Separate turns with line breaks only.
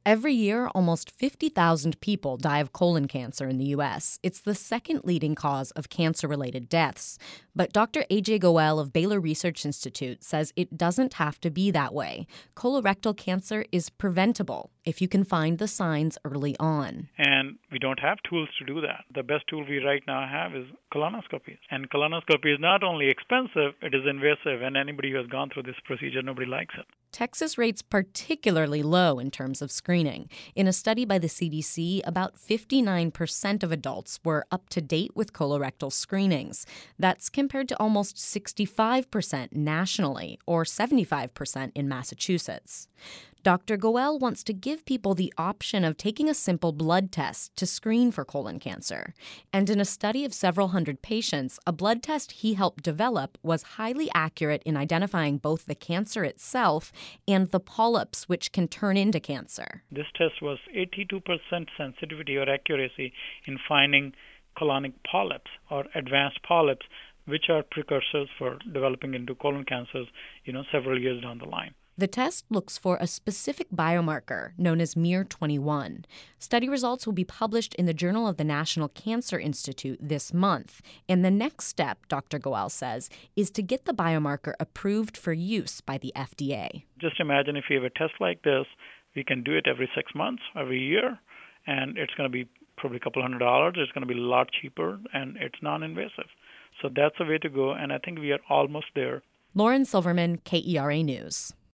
Every year, almost 50,000 people die of colon cancer in the U.S. It's the second leading cause of cancer-related deaths. But Dr. A.J. Goel of Baylor Research Institute says it doesn't have to be that way. Colorectal cancer is preventable if you can find the signs early on.
And we don't have tools to do that. The best tool we right now have is colonoscopy. And colonoscopy is not only expensive, it is invasive. And anybody who has gone through this procedure, nobody likes it.
Texas rates particularly low in terms of screening. In a study by the CDC, about 59% of adults were up to date with colorectal screenings. That's compared to almost 65% nationally, or 75% in Massachusetts. Dr. Goel wants to give people the option of taking a simple blood test to screen for colon cancer. And in a study of several hundred patients, a blood test he helped develop was highly accurate in identifying both the cancer itself and the polyps, which can turn into cancer.
This test was 82% sensitivity or accuracy in finding colonic polyps or advanced polyps, which are precursors for developing into colon cancers, several years down the line.
The test looks for a specific biomarker known as miR-21. Study results will be published in the Journal of the National Cancer Institute this month. And the next step, Dr. Goel says, is to get the biomarker approved for use by the FDA.
Just imagine if you have a test like this, we can do it every 6 months, every year, and it's going to be probably a couple $100. It's going to be a lot cheaper, and it's non-invasive. So that's the way to go, and I think we are almost there.
Lauren Silverman, KERA News.